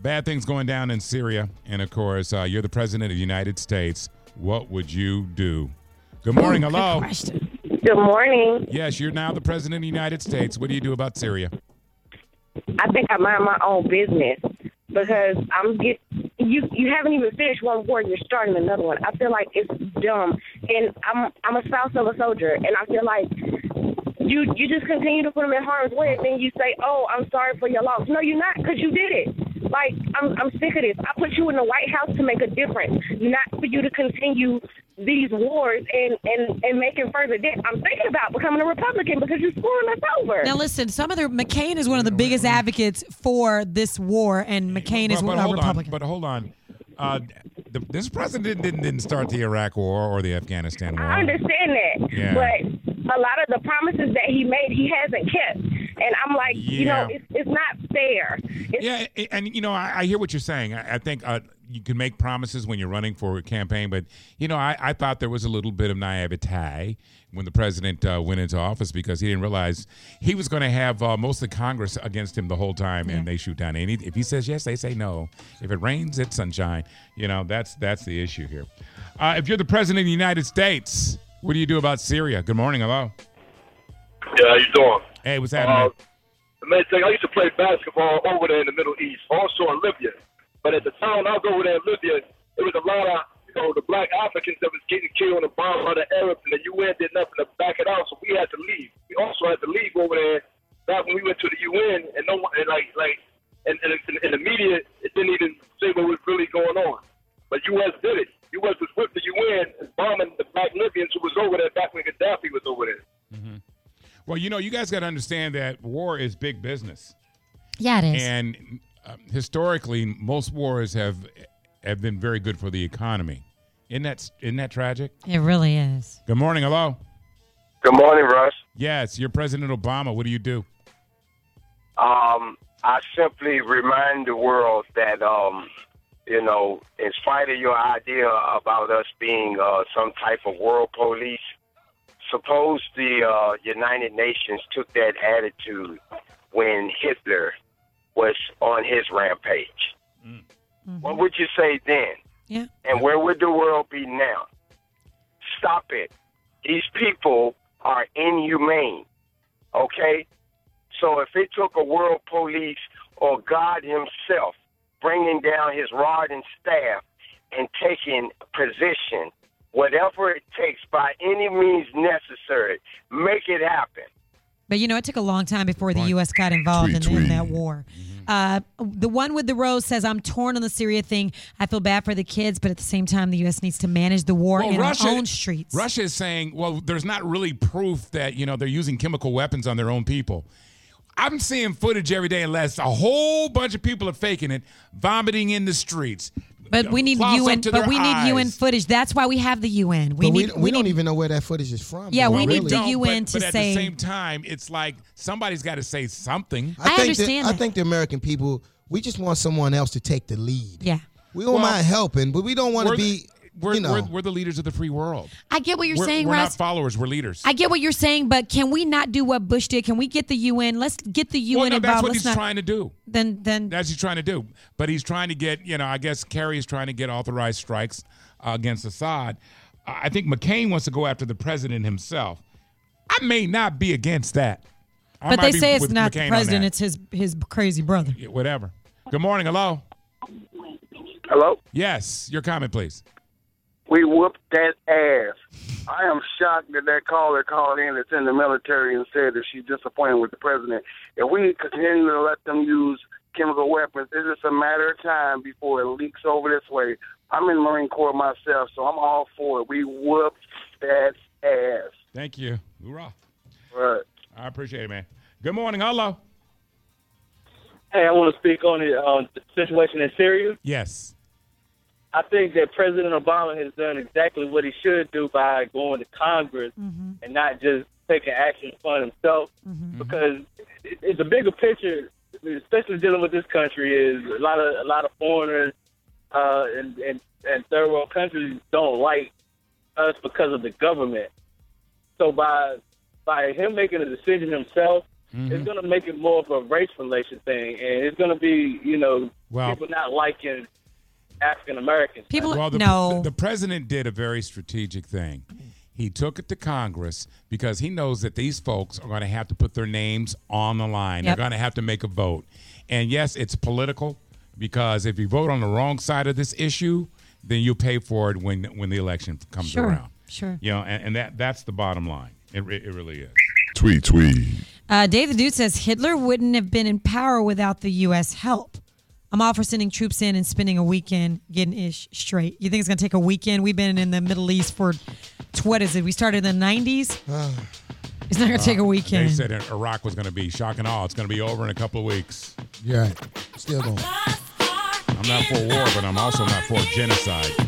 Bad things going down in Syria. And, of course, you're the president of the United States. What would you do? Good morning. Hello. Good question. Good morning. Yes, you're now the president of the United States. What do you do about Syria? I think I mind my own business because you haven't even finished one war and you're starting another one. I feel like it's dumb. And I'm a spouse of a soldier, and I feel like you just continue to put them in harm's way, and then you say, "Oh, I'm sorry for your loss." No, you're not, because you did it. Like, I'm sick of this. I put you in the White House to make a difference, not for you to continue these wars and making further debt. I'm thinking about becoming a Republican because you're screwing us over. Now, listen, McCain is one of the biggest advocates for this war, and McCain is a Republican. But hold on. This president didn't start the Iraq War or the Afghanistan War. I understand that. Yeah. But a lot of the promises that he made, he hasn't kept. And I'm like, it's not fair. And I hear what you're saying. I think you can make promises when you're running for a campaign, but, I thought there was a little bit of naivete when the president went into office because he didn't realize he was going to have most of the Congress against him the whole time, and they shoot down. And if he says yes, they say no. If it rains, it's sunshine. That's the issue here. If you're the president of the United States, what do you do about Syria? Good morning. Hello. Yeah, how you doing? Hey, what's happening? The main thing, I used to play basketball over there in the Middle East, also in Libya. But at the time I was over there in Libya, there was a lot of, the black Africans that was getting killed in the bomb by the Arabs, and the UN did nothing to back it out, so we had to leave. We also had to leave over there back when we went to the UN, and no one, and in the media, it didn't even say what was really going on. But U.S. did it. U.S. was with the UN and bombing the black Libyans who was over there back when Gaddafi was over there. Mm-hmm. Well, you guys got to understand that war is big business. Yeah, it is. And historically, most wars have been very good for the economy. Isn't that tragic? It really is. Good morning. Hello. Good morning, Russ. Yes, you're President Obama. What do you do? I simply remind the world that, in spite of your idea about us being some type of world police, suppose the United Nations took that attitude when Hitler was on his rampage. Mm-hmm. What would you say then? Yeah. And where would the world be now? Stop it. These people are inhumane, okay? So if it took a world police or God himself bringing down his rod and staff and taking position, whatever it takes by any means necessary, make it happen. But, it took a long time before the U.S. got involved in that war. The one with the rose says, I'm torn on the Syria thing. I feel bad for the kids, but at the same time, the U.S. needs to manage the war in our own streets. Russia is saying, well, there's not really proof that, they're using chemical weapons on their own people. I'm seeing footage every day unless a whole bunch of people are faking it, vomiting in the streets. But we need UN. But we need UN footage. That's why we have the UN. We don't even know where that footage is from. Yeah, we need really. the UN to but say. At the same time, it's like somebody's got to say something. I understand. I think the American people, we just want someone else to take the lead. Yeah, we don't mind helping, but we don't want to be. We're the leaders of the free world. I get what you're saying, Russ. We're not Russ. followers. We're leaders. I get what you're saying, but can we not do what Bush did? Can we get the UN? Let's get the UN involved. That's what he's trying to do. Then that's what he's trying to do. But he's trying to get, I guess Kerry is trying to get authorized strikes against Assad. I think McCain wants to go after the president himself. I may not be against that. But they say it's not the president; it's his crazy brother. Yeah, whatever. Good morning. Hello. Hello? Yes. Your comment, please. We whooped that ass. I am shocked that caller called in that's in the military and said that she's disappointed with the president. If we continue to let them use chemical weapons, it's just a matter of time before it leaks over this way. I'm in the Marine Corps myself, so I'm all for it. We whooped that ass. Thank you. Hoorah. Right. I appreciate it, man. Good morning. Hello. Hey, I want to speak on the situation in Syria. Yes. I think that President Obama has done exactly what he should do by going to Congress and not just taking action for himself, because it's a bigger picture, especially dealing with this country. Is a lot of foreigners and third world countries don't like us because of the government. So by him making a decision himself, it's going to make it more of a race relation thing, and it's going to be people not liking African Americans. The president did a very strategic thing. He took it to Congress because he knows that these folks are going to have to put their names on the line. They're going to have to make a vote. And yes, it's political because if you vote on the wrong side of this issue, then you pay for it when the election comes around. Sure. You know, and that's the bottom line. It really is. Tweet. Dave the Dude says Hitler wouldn't have been in power without the U.S. help. I'm all for sending troops in and spending a weekend getting ish straight. You think it's going to take a weekend? We've been in the Middle East for, what is it? We started in the 90s? It's not going to take a weekend. They said Iraq was going to be shock and awe. It's going to be over in a couple of weeks. Yeah, still going. I'm not for war, but I'm also not for genocide.